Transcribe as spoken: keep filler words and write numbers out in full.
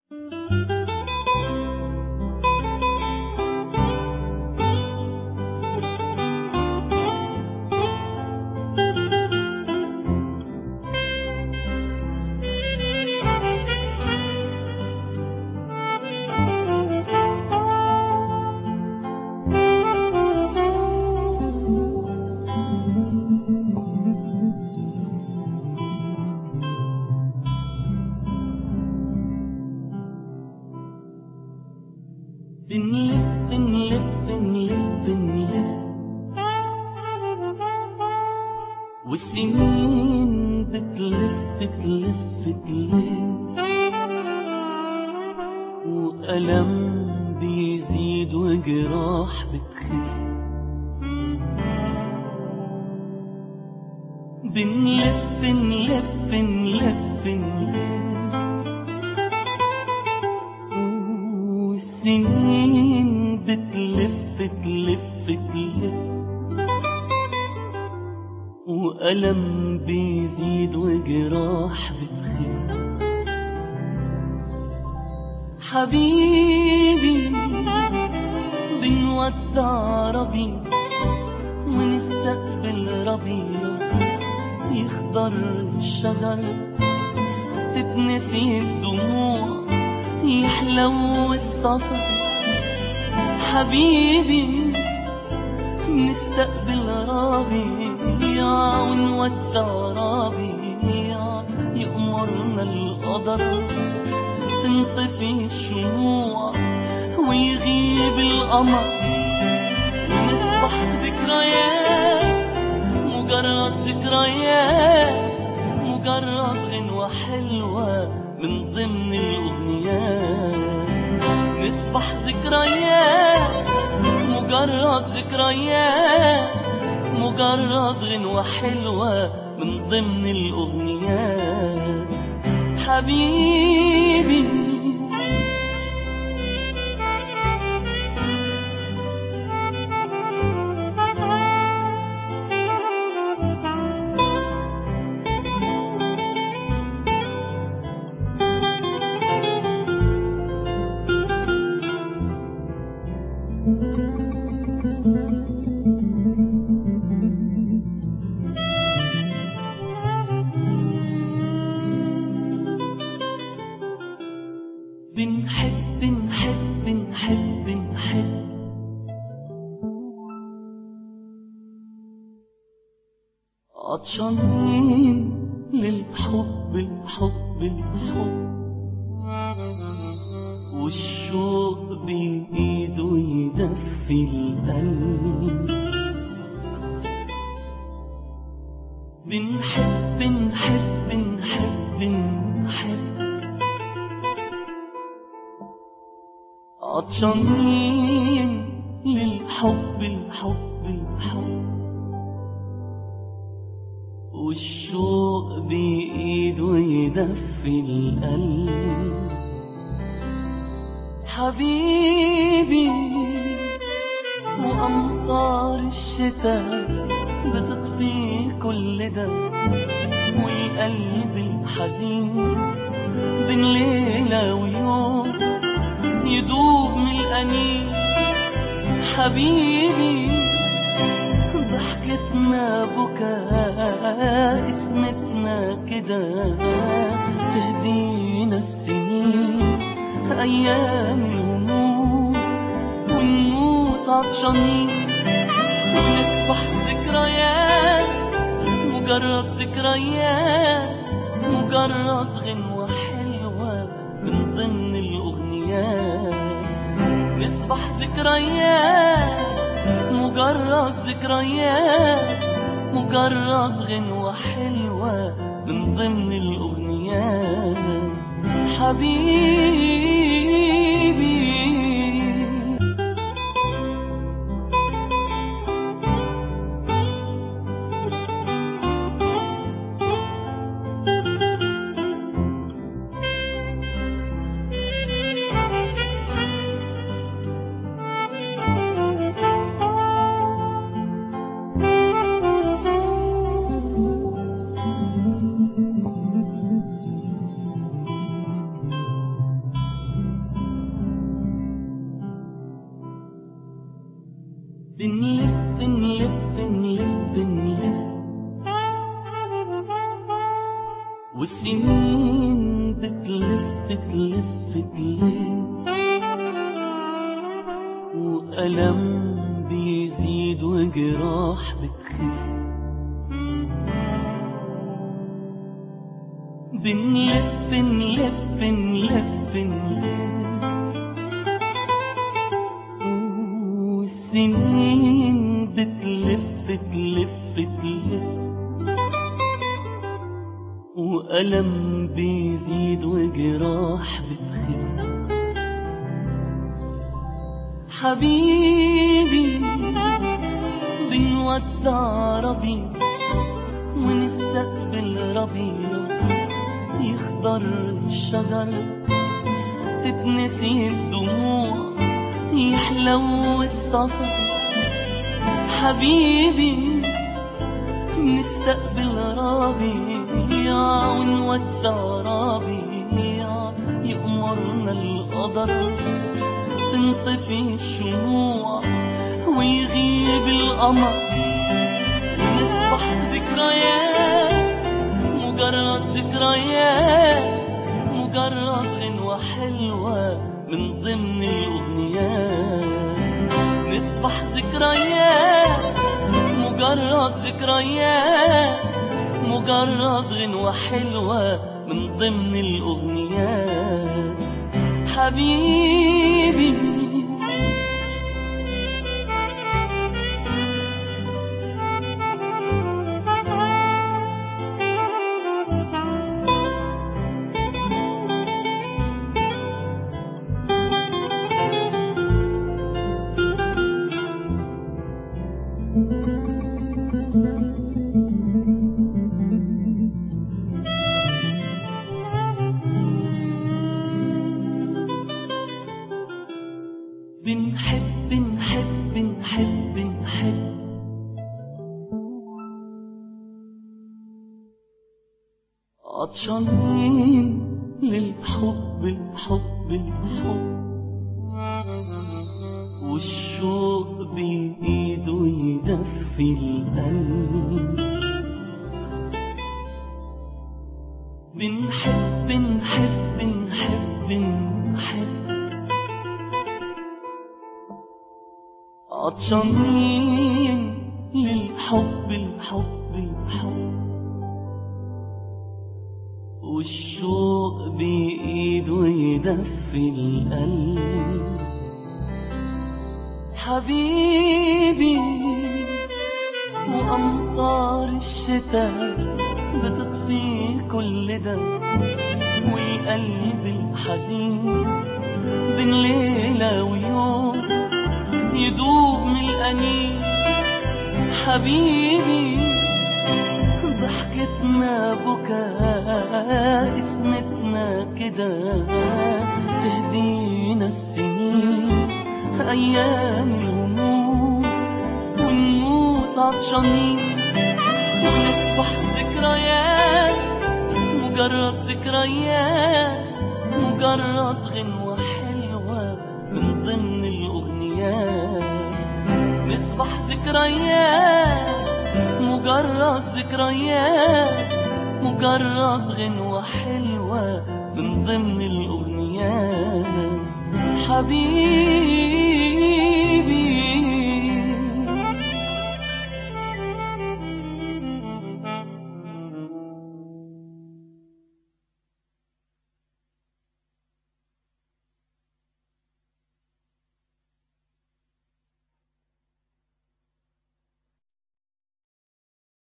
بنلف بنلف بنلف بنلف والسنين بتلف بتلف بتلف وألم بيزيد وجراح بتخف. بنلف بنلف بنلف بنلف والسنين بتلف بتلف بتلف وألم بيزيد وجراح بتخف. حبيبي بنودع ربيع ونستقبل ربيع يخضر الشجر تتنسي الدموع يحلو السفر. حبيبي نستقبل ربيع ونودع ربيع يأمرنا القدر تنطفي الشموع ويغيب القمر ونصبح ذكريات مجرد ذكريات مجرد غنوة حلوة من ضمن الأغنيات. نصبح ذكريات مجرد ذكريات مجرد غنوة حلوة من ضمن الأغنيات. حبيبي بنحب بنحب بنحب بنحب عطشانين للحب الحب الحب والشوق بإيده يدفي القلب. بنحب بنحب بنحب بنحب عطشانين للحب الحب الحب والشوق بإيده يدفي القلب. حبيبي وأمطار الشتاء بتطفي كل ده والقلب الحزين بين ليلة ويوم يدوب من الأنين. حبيبي ضحكتنا بكاء اسمتنا كده تهدينا السنين أيام الهموم ونموت عطشانين ونصبح ذكريات مجرد ذكريات مجرد غنوة حلوة من ضمن الأغنيات. نصبح ذكريات مجرد ذكريات مجرد غنوة حلوة من ضمن الأغنيات. حبيبي والسنين بتلف تلف تلف، وألم بيزيد وجراح بتخف. بنلف نلف نلف نلف، والسنين بتلف تلف تلف، وألم بيزيد وجراح بتخف. حبيبي بنودع ربيع ونستقبل ربيع، يخضر الشجر تتنسي الدموع، يحلو السفر. حبيبي نستقبل ربيع ونودع ربيع، يأمرنا القدر تنطفي الشموع ويغيب القمر، ونصبح ذكريات مجرد ذكريات، مجرد غنوة حلوة من ضمن الأغنيات. نصبح ذكريات مجرد ذكريات، مجرد غنوة حلوة من ضمن الأغنيات. حبيبي بنحب نحب نحب نحب، عطشانين للحب الحب الحب، والشوق بإيده يدفي القلب. بنحب نحب نحب نحب، عطشانين للحب الحب الحب، والشوق بإيده يدفي القلب. حبيبي وأمطار الشتاء بتطفي كل ده، والقلب الحزين بين ليلة ويوم يدوب من الأنين. حبيبي ضحكتنا بكاء اسمتنا كده، تهدينا السنين أيام الهموم، ونموت عطشانين ونصبح ذكريات مجرد ذكريات، مجرد غنوة حلوة من ضمن الأغنيات. نصبح ذكريات مجرد ذكريات، مجرد غنوة حلوة من ضمن الأغنيات. حبيبي